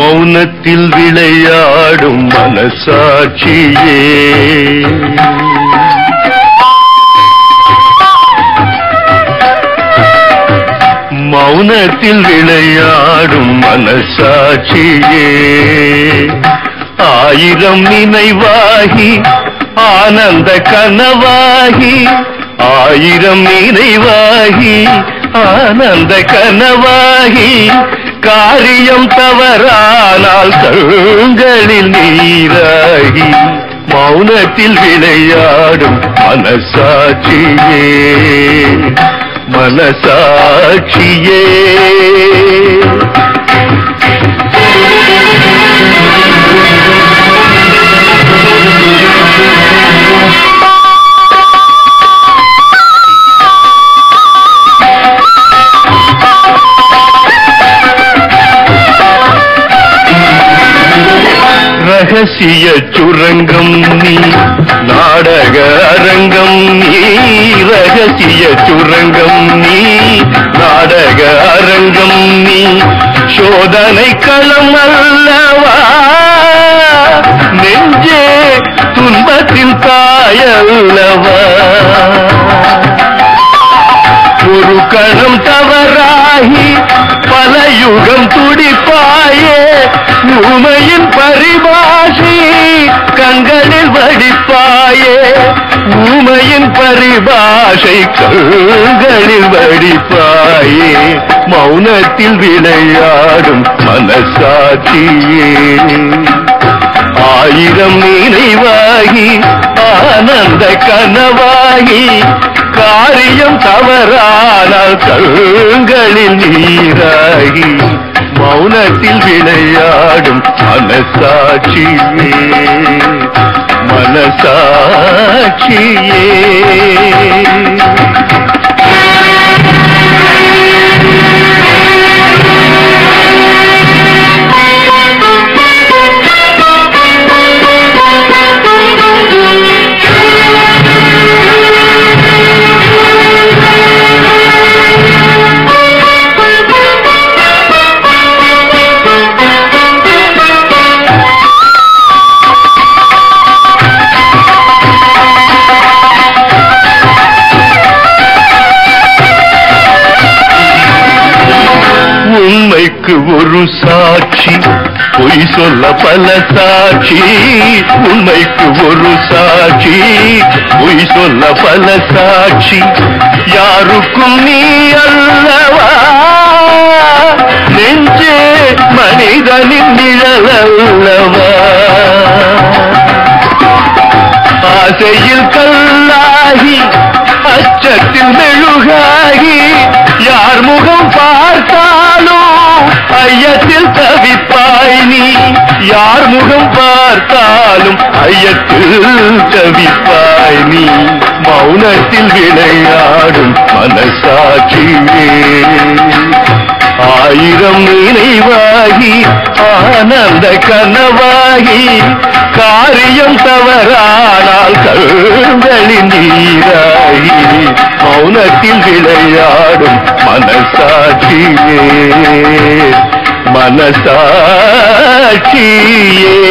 மௌனத்தில் விளையாடும் மனசாட்சியே மௌனத்தில் விளையாடும் மனசாட்சியே ஆயிரம் நினைவாகி ஆனந்த கனவாகி ஆயிரம் நினைவாகி ஆனந்த கனவாகி காரியம் தவறானால் கண்களில் நீராகி மௌனத்தில் விளையாடும் மனசாட்சியே மனசாட்சியே ரகசிய சுரங்கம் நீ நாடக அரங்கம் நீ ரகசிய சுரங்கம் நீ நாடக அரங்கம் நீ சோதனை களம் அல்லவா நெஞ்சே துன்பத்தின் தாயல்லவா ஒரு கணம் தவறாகி பல யுகம் துடிப்பாயே ஊமையின் பரிபாஷை கண்களில் வடிப்பாயே ஊமையின் பரிபாஷை கண்களில் வடிப்பாயே மௌனத்தில் விளையாடும் மனசாட்சியே ஆயிரம் நினைவாகி ஆனந்த கனவாகி காரியம் தவறானால் கண்களில் நீராகி மௌனத்தில் விளையாடும் மனசாட்சியே மனசாட்சியே உண்மைக்கு ஒரு சாட்சி பொய் சொல்ல பல சாட்சி உண்மைக்கு ஒரு சாட்சி பொய் சொல்ல பல சாட்சி யாருக்கும் நீ அல்லவா நெஞ்சே மனிதனின் நிழல் அல்லவா ஆசையில் கல்லாகி அச்சத்தில் மெழுகாகி யார் முகம் பார்த்தாலும் ஐயத்தில் தவிப்பாய் நீ யார் முகம் பார்த்தாலும் ஐயத்தில் தவிப்பாய் நீ மௌனத்தில் விளையாடும் மனசாட்சியே ஆயிரம் நினைவாகி ஆனந்த கனவாகி காரியம் தவறானால் கண்களின் நீராகி மௌனத்தில் விளையாடும் மனசாட்சியே மனசாட்சியே